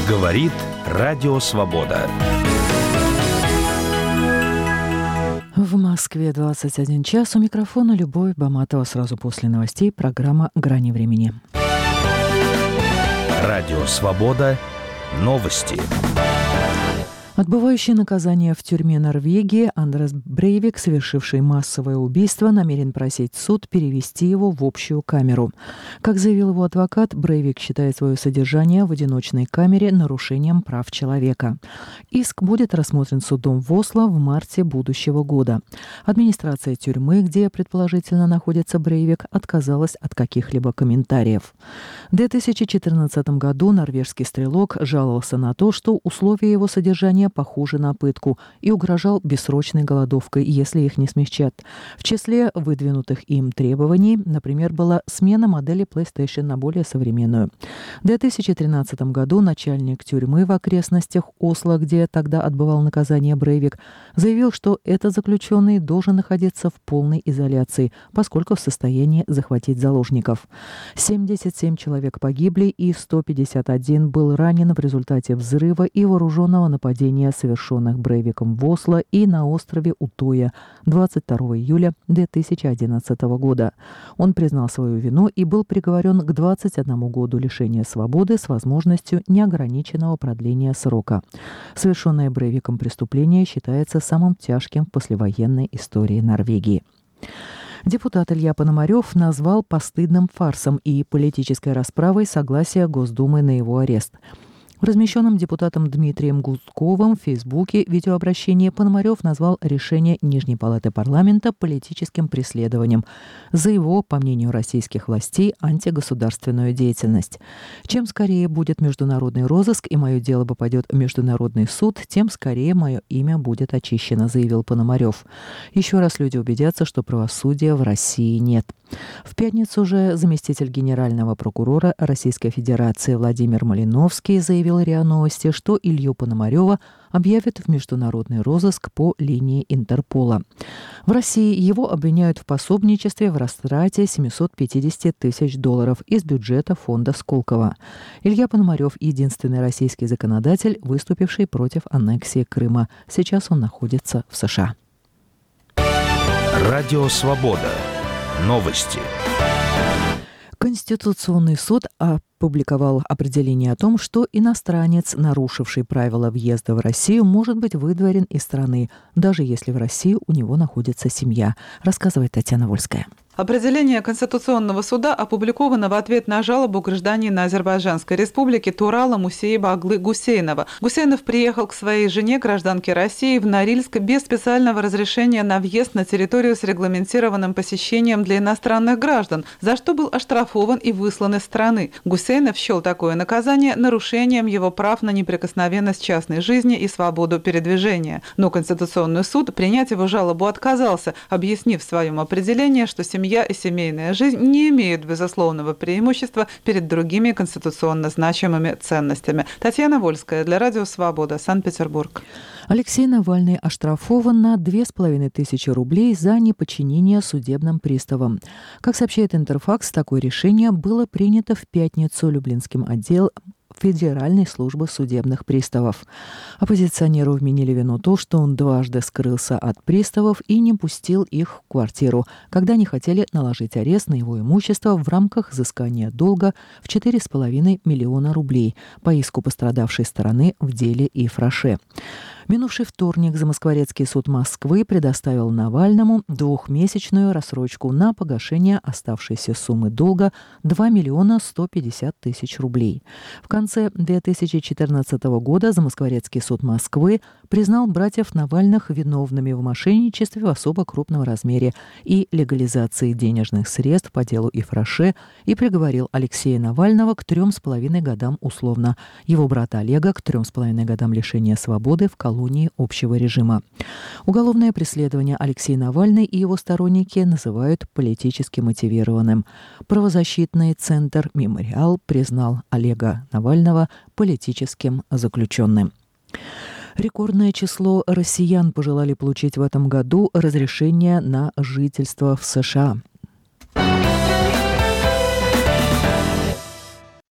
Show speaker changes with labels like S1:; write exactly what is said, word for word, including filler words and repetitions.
S1: Говорит Радио Свобода.
S2: В Москве двадцать один час. У микрофона Любовь Баматова. Сразу после новостей программа «Грани времени».
S1: Радио Свобода. Новости.
S2: Отбывающий наказание в тюрьме Норвегии Андерс Брейвик, совершивший массовое убийство, намерен просить суд перевести его в общую камеру. Как заявил его адвокат, Брейвик считает свое содержание в одиночной камере нарушением прав человека. Иск будет рассмотрен судом в Осло в марте будущего года. Администрация тюрьмы, где предположительно находится Брейвик, отказалась от каких-либо комментариев. В две тысячи четырнадцатом году норвежский стрелок жаловался на то, что условия его содержания похожи на пытку, и угрожал бессрочной голодовкой, если их не смягчат. В числе выдвинутых им требований, например, была смена модели PlayStation на более современную. В две тысячи тринадцатом году начальник тюрьмы в окрестностях Осло, где тогда отбывал наказание Брейвик, заявил, что этот заключенный должен находиться в полной изоляции, поскольку в состоянии захватить заложников. семьдесят семь человек погибли и сто пятьдесят один был ранен в результате взрыва и вооруженного нападения, совершенных Брейвиком в Осло и на острове Утоя двадцать второго июля две тысячи одиннадцатого года. Он признал свою вину и был приговорен к двадцати одному году лишения свободы с возможностью неограниченного продления срока. Совершенное Брейвиком преступление считается самым тяжким в послевоенной истории Норвегии. Депутат Илья Пономарев назвал постыдным фарсом и политической расправой согласие Госдумы на его арест. В размещенном депутатом Дмитрием Гудковым в Фейсбуке видеообращении Пономарев назвал решение Нижней палаты парламента политическим преследованием за его, по мнению российских властей, антигосударственную деятельность. Чем скорее будет международный розыск и мое дело попадет в Международный суд, тем скорее мое имя будет очищено, заявил Пономарев. Еще раз люди убедятся, что правосудия в России нет. В пятницу же заместитель генерального прокурора Российской Федерации Владимир Малиновский заявил РИА Новости, что Илью Пономарева объявят в международный розыск по линии Интерпола. В России его обвиняют в пособничестве в растрате семьсот пятьдесят тысяч долларов из бюджета фонда Сколково. Илья Пономарев – единственный российский законодатель, выступивший против аннексии Крыма. Сейчас он находится в США.
S1: Радио Свобода. Новости.
S2: Конституционный суд опубликовал определение о том, что иностранец, нарушивший правила въезда в Россию, может быть выдворен из страны, даже если в России у него находится семья, рассказывает Татьяна Вольская.
S3: Определение Конституционного суда опубликовано в ответ на жалобу гражданина Азербайджанской республики Турала Мусееба Аглы Гусейнова. Гусейнов приехал к своей жене, гражданке России, в Норильск без специального разрешения на въезд на территорию с регламентированным посещением для иностранных граждан, за что был оштрафован и выслан из страны. Гусейнов счел такое наказание нарушением его прав на неприкосновенность частной жизни и свободу передвижения. Но Конституционный суд принять его жалобу отказался, объяснив в своем определении, что семья и семейная жизнь не имеют безусловного преимущества перед другими конституционно значимыми ценностями. Татьяна Вольская для Радио Свобода, Санкт-Петербург.
S2: Алексей Навальный оштрафован на две с половиной тысячи рублей за неподчинение судебным приставам. Как сообщает Интерфакс, такое решение было принято в пятницу Люблинским отделом Федеральной службы судебных приставов. Оппозиционеру вменили вину то, что он дважды скрылся от приставов и не пустил их в квартиру, когда они хотели наложить арест на его имущество в рамках взыскания долга в четыре с половиной миллиона рублей по иску пострадавшей стороны в деле Ифраше. В минувший вторник Замоскворецкий суд Москвы предоставил Навальному двухмесячную рассрочку на погашение оставшейся суммы долга два миллиона сто пятьдесят тысяч рублей. В конце две тысячи четырнадцатого года Замоскворецкий суд Москвы признал братьев Навальных виновными в мошенничестве в особо крупном размере и легализации денежных средств по делу Ифраше и приговорил Алексея Навального к трем с половиной годам условно, его брата Олега к трем с половиной годам лишения свободы в колонии общего режима. Уголовное преследование Алексей Навальный и его сторонники называют политически мотивированным. Правозащитный центр «Мемориал» признал Олега Навального политическим заключенным. Рекордное число россиян пожелали получить в этом году разрешение на жительство в США.